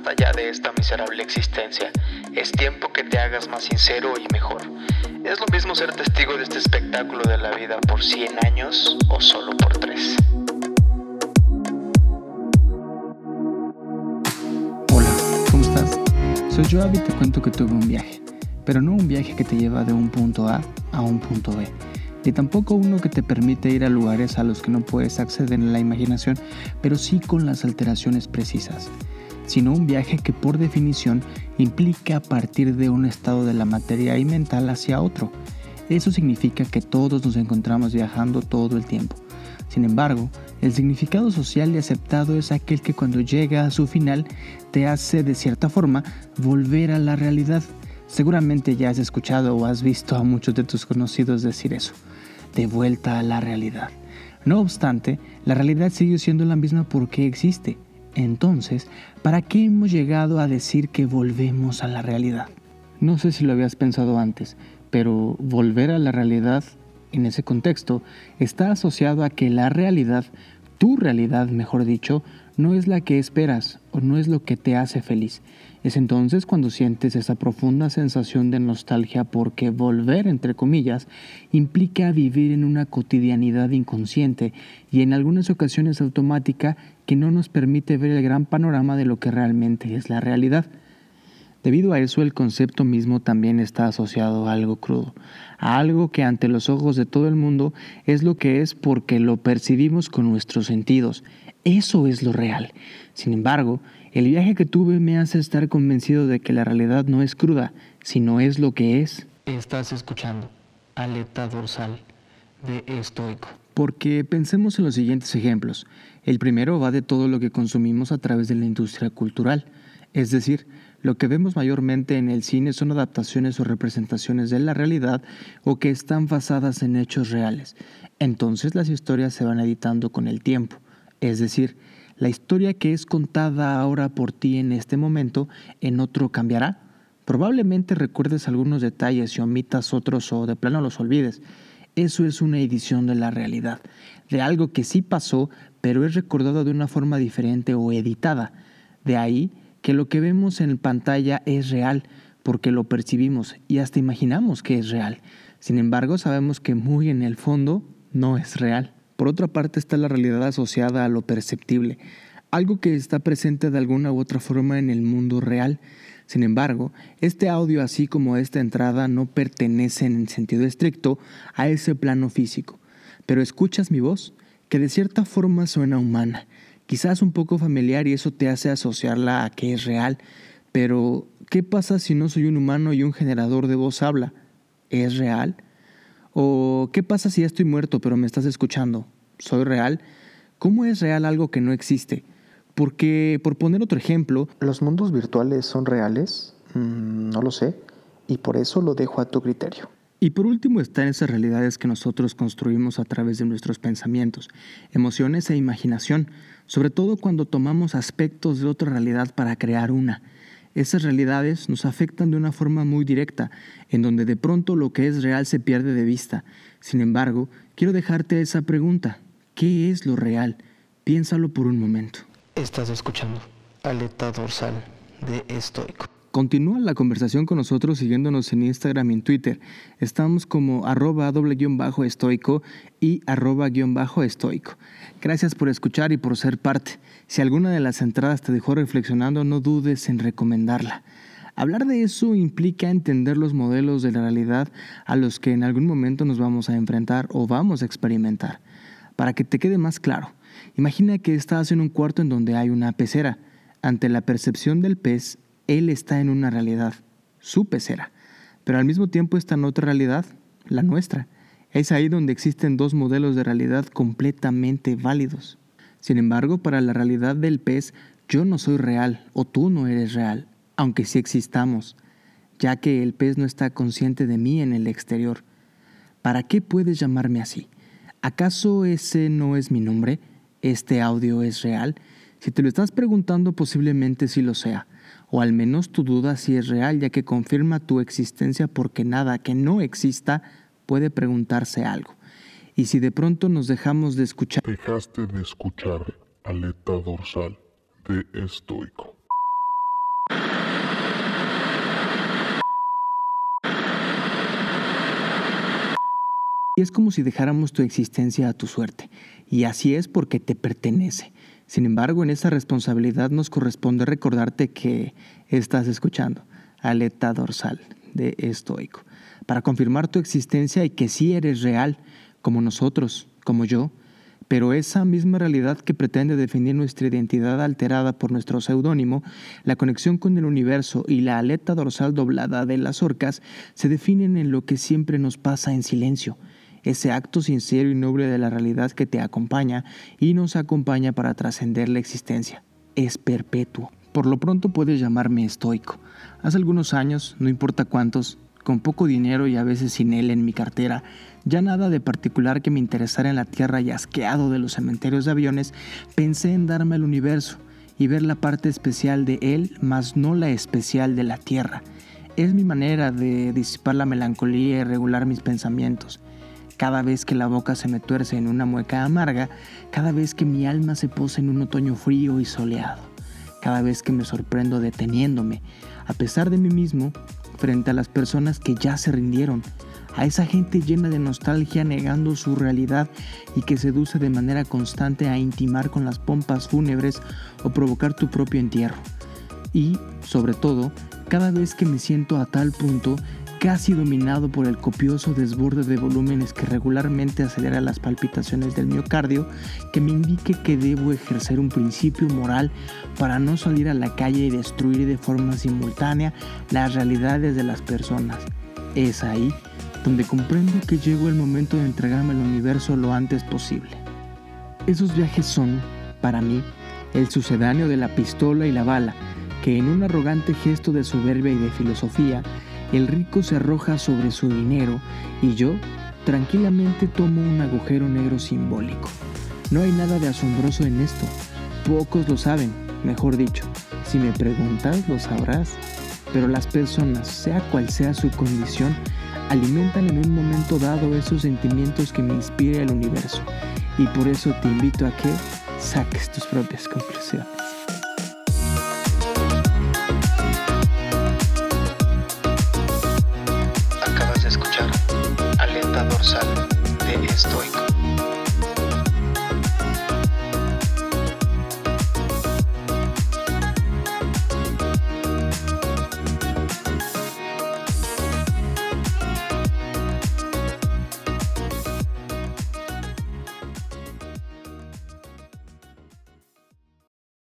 Basta ya de esta miserable existencia. Es tiempo que te hagas más sincero y mejor. Es lo mismo ser testigo de este espectáculo de la vida por 100 años o solo por 3. Hola, ¿cómo estás? Soy Joab y te cuento que tuve un viaje, pero no un viaje que te lleva de un punto A a un punto B, ni tampoco uno que te permite ir a lugares a los que no puedes acceder en la imaginación, pero sí con las alteraciones precisas, sino un viaje que por definición implica partir de un estado de la materia y mental hacia otro. Eso significa que todos nos encontramos viajando todo el tiempo. Sin embargo, el significado social y aceptado es aquel que cuando llega a su final te hace de cierta forma volver a la realidad. Seguramente ya has escuchado o has visto a muchos de tus conocidos decir eso, de vuelta a la realidad. No obstante, la realidad sigue siendo la misma porque existe. Entonces, ¿para qué hemos llegado a decir que volvemos a la realidad? No sé si lo habías pensado antes, pero volver a la realidad en ese contexto está asociado a que la realidad, tu realidad mejor dicho, no es la que esperas o no es lo que te hace feliz. Es entonces cuando sientes esa profunda sensación de nostalgia porque volver, entre comillas, implica vivir en una cotidianidad inconsciente y en algunas ocasiones automática que no nos permite ver el gran panorama de lo que realmente es la realidad. Debido a eso, el concepto mismo también está asociado a algo crudo, a algo que ante los ojos de todo el mundo es lo que es porque lo percibimos con nuestros sentidos. Eso es lo real. Sin embargo, el viaje que tuve me hace estar convencido de que la realidad no es cruda, sino es lo que es. Estás escuchando Aleta Dorsal de Estoico. Porque pensemos en los siguientes ejemplos. El primero va de todo lo que consumimos a través de la industria cultural. Es decir, lo que vemos mayormente en el cine son adaptaciones o representaciones de la realidad o que están basadas en hechos reales. Entonces las historias se van editando con el tiempo. Es decir, la historia que es contada ahora por ti en este momento, en otro cambiará. Probablemente recuerdes algunos detalles y omitas otros o de plano los olvides. Eso es una edición de la realidad, de algo que sí pasó, pero es recordado de una forma diferente o editada. De ahí que lo que vemos en pantalla es real, porque lo percibimos y hasta imaginamos que es real. Sin embargo, sabemos que muy en el fondo no es real. Por otra parte está la realidad asociada a lo perceptible, algo que está presente de alguna u otra forma en el mundo real. Sin embargo, este audio, así como esta entrada, no pertenecen en sentido estricto a ese plano físico. Pero escuchas mi voz, que de cierta forma suena humana, quizás un poco familiar y eso te hace asociarla a que es real. Pero, ¿qué pasa si no soy un humano y un generador de voz habla? ¿Es real? ¿O qué pasa si ya estoy muerto pero me estás escuchando? ¿Soy real? ¿Cómo es real algo que no existe? Porque, por poner otro ejemplo, ¿Los mundos virtuales son reales? No lo sé, y por eso lo dejo a tu criterio. y por último están esas realidades que nosotros construimos a través de nuestros pensamientos, emociones e imaginación, sobre todo cuando tomamos aspectos de otra realidad para crear una. Esas realidades nos afectan de una forma muy directa, en donde de pronto lo que es real se pierde de vista. Sin embargo, quiero dejarte esa pregunta. ¿Qué es lo real? Piénsalo por un momento. Estás escuchando Aleta Dorsal de Estoico. Continúa la conversación con nosotros siguiéndonos en Instagram y en Twitter. Estamos como @_estoico y @_estoico. Gracias por escuchar y por ser parte. Si alguna de las entradas te dejó reflexionando, no dudes en recomendarla. Hablar de eso implica entender los modelos de la realidad a los que en algún momento nos vamos a enfrentar o vamos a experimentar. Para que te quede más claro, imagina que estás en un cuarto en donde hay una pecera. Ante la percepción del pez, él está en una realidad, su pecera, pero al mismo tiempo está en otra realidad, la nuestra. Es ahí donde existen dos modelos de realidad completamente válidos. Sin embargo, para la realidad del pez, yo no soy real o tú no eres real, aunque sí existamos, ya que el pez no está consciente de mí en el exterior. ¿Para qué puedes llamarme así? ¿Acaso ese no es mi nombre? ¿Este audio es real? Si te lo estás preguntando, posiblemente sí lo sea. O al menos tu duda sí es real, ya que confirma tu existencia porque nada que no exista puede preguntarse algo. Y si de pronto nos dejamos de escuchar... Dejaste de escuchar Aleta Dorsal de Estoico. es como si dejáramos tu existencia a tu suerte, y así es porque te pertenece. Sin embargo, en esa responsabilidad nos corresponde recordarte que estás escuchando Aleta Dorsal de Estoico, para confirmar tu existencia y que sí eres real, como nosotros, como yo, pero esa misma realidad que pretende definir nuestra identidad alterada por nuestro seudónimo, la conexión con el universo y la aleta dorsal doblada de las orcas se definen en lo que siempre nos pasa en silencio, ese acto sincero y noble de la realidad que te acompaña y nos acompaña para trascender la existencia. Es perpetuo. Por lo pronto puedes llamarme estoico. Hace algunos años, no importa cuántos, con poco dinero y a veces sin él en mi cartera, ya nada de particular que me interesara en la tierra y asqueado de los cementerios de aviones, pensé en darme al universo y ver la parte especial de él, mas no la especial de la tierra. Es mi manera de disipar la melancolía y regular mis pensamientos. Cada vez que la boca se me tuerce en una mueca amarga, cada vez que mi alma se posa en un otoño frío y soleado, cada vez que me sorprendo deteniéndome, a pesar de mí mismo, frente a las personas que ya se rindieron, a esa gente llena de nostalgia negando su realidad y que seduce de manera constante a intimar con las pompas fúnebres o provocar tu propio entierro. Y, sobre todo, cada vez que me siento a tal punto, casi dominado por el copioso desborde de volúmenes que regularmente acelera las palpitaciones del miocardio, que me indique que debo ejercer un principio moral para no salir a la calle y destruir de forma simultánea las realidades de las personas. Es ahí donde comprendo que llegó el momento de entregarme al universo lo antes posible. Esos viajes son, para mí, el sucedáneo de la pistola y la bala, que en un arrogante gesto de soberbia y de filosofía, el rico se arroja sobre su dinero y yo tranquilamente tomo un agujero negro simbólico. No hay nada de asombroso en esto. Pocos lo saben, mejor dicho. Si me preguntas, lo sabrás. Pero las personas, sea cual sea su condición, alimentan en un momento dado esos sentimientos que me inspira el universo. Y por eso te invito a que saques tus propias conclusiones. Escuchar Aleta Dorsal de Estoico.